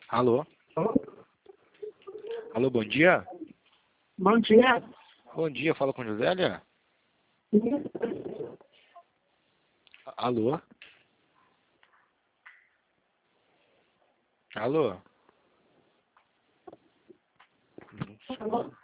Alô? Alô, bom dia? Bom dia. Bom dia, fala com Josélia? Alô? Alô?